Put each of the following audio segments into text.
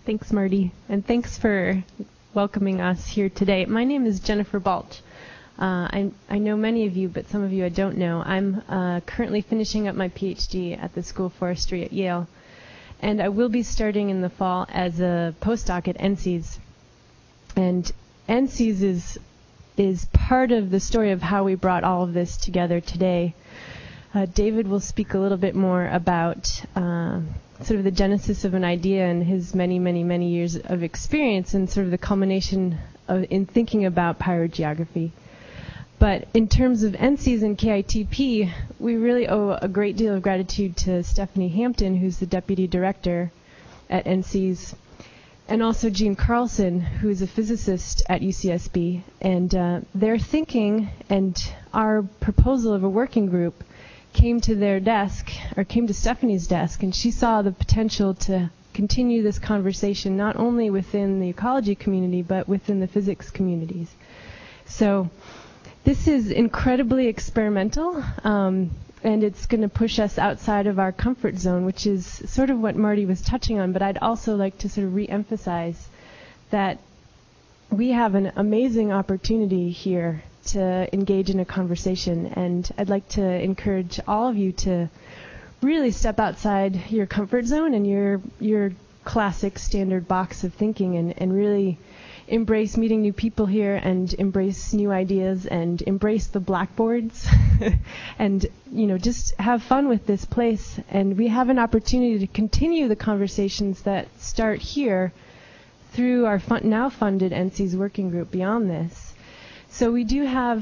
Thanks, Marty, and thanks for welcoming us here today. My name is Jennifer Balch. I know many of you, but some of you I don't know. I'm currently finishing up my PhD at the School of Forestry at Yale, and I will be starting in the fall as a postdoc at NCEAS. And NCEAS is part of the story of how we brought all of this together today. David will speak a little bit more about sort of the genesis of an idea and his many, many, many years of experience and sort of the culmination in thinking about pyrogeography. But in terms of NCEAS and KITP, we really owe a great deal of gratitude to Stephanie Hampton, who's the deputy director at NCEAS, and also Jean Carlson, who's a physicist at UCSB. And their thinking and our proposal of a working group came to their desk, or came to Stephanie's desk, and she saw the potential to continue this conversation not only within the ecology community, but within the physics communities. So this is incredibly experimental, and it's going to push us outside of our comfort zone, which is sort of what Marty was touching on, but I'd also like to sort of re-emphasize that we have an amazing opportunity here to engage in a conversation, and I'd like to encourage all of you to really step outside your comfort zone and your classic standard box of thinking, and really embrace meeting new people here and embrace new ideas and embrace the blackboards and just have fun with this place. And we have an opportunity to continue the conversations that start here through our now funded NCEAS working group beyond this. So we do have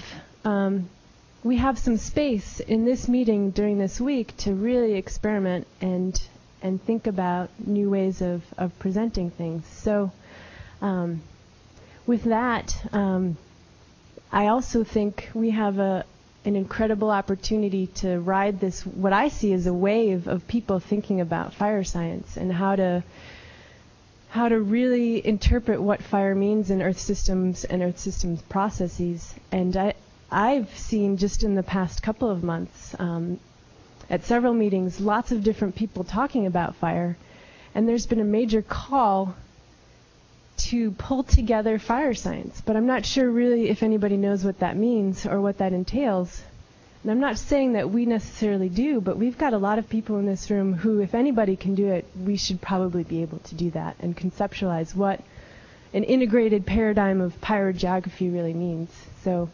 some space in this meeting during this week to really experiment and think about new ways of presenting things. So with that, I also think we have an incredible opportunity to ride this, what I see as a wave of people thinking about fire science and how to really interpret what fire means in Earth systems and Earth systems processes. And I've seen just in the past couple of months at several meetings lots of different people talking about fire, and there's been a major call to pull together fire science. But I'm not sure really if anybody knows what that means or what that entails. And I'm not saying that we necessarily do, but we've got a lot of people in this room who, if anybody can do it, we should probably be able to do that and conceptualize what an integrated paradigm of pyrogeography really means. So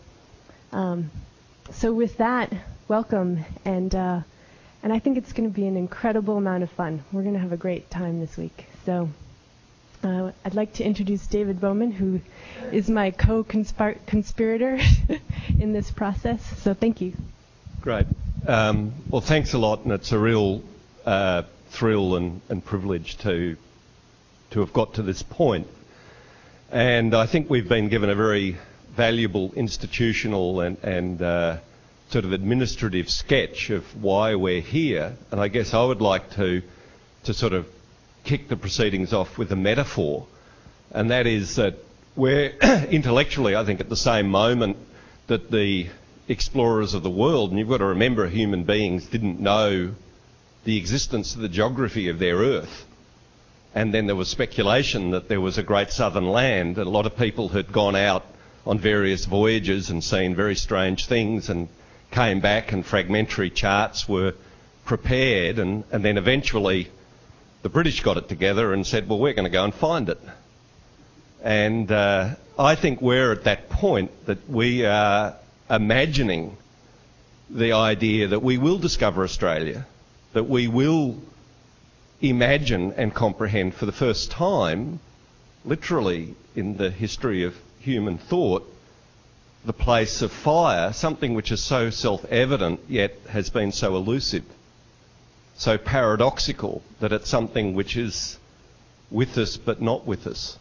with that, welcome, and I think it's going to be an incredible amount of fun. We're going to have a great time this week. So I'd like to introduce David Bowman, who is my co-conspirator in this process. So thank you. Great. Well, thanks a lot, and it's a real thrill and privilege to have got to this point. And I think we've been given a very valuable institutional and sort of administrative sketch of why we're here. And I guess I would like to sort of kick the proceedings off with a metaphor, and that is that we're intellectually, I think, at the same moment that the explorers of the world, and you've got to remember human beings didn't know the existence of the geography of their Earth. And then there was speculation that there was a great southern land, and a lot of people had gone out on various voyages and seen very strange things and came back, and fragmentary charts were prepared, and then eventually the British got it together and said, well, we're going to go and find it. And I think we're at that point that we are imagining the idea that we will discover Australia, that we will imagine and comprehend for the first time, literally in the history of human thought, the place of fire, something which is so self-evident yet has been so elusive, so paradoxical that it's something which is with us but not with us.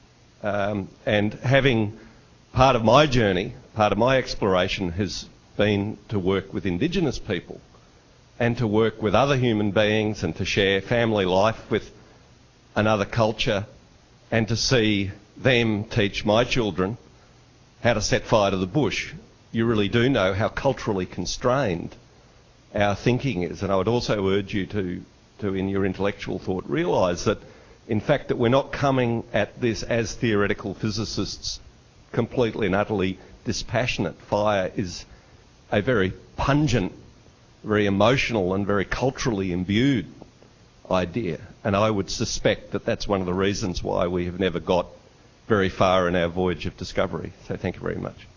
And having part of my journey, part of my exploration has been to work with Indigenous people and to work with other human beings and to share family life with another culture and to see them teach my children how to set fire to the bush. You really do know how culturally constrained our thinking is. And I would also urge you to in your intellectual thought, realise that In fact, that we're not coming at this as theoretical physicists completely and utterly dispassionate. Fire is a very pungent, very emotional and very culturally imbued idea. And I would suspect that that's one of the reasons why we have never got very far in our voyage of discovery. So thank you very much.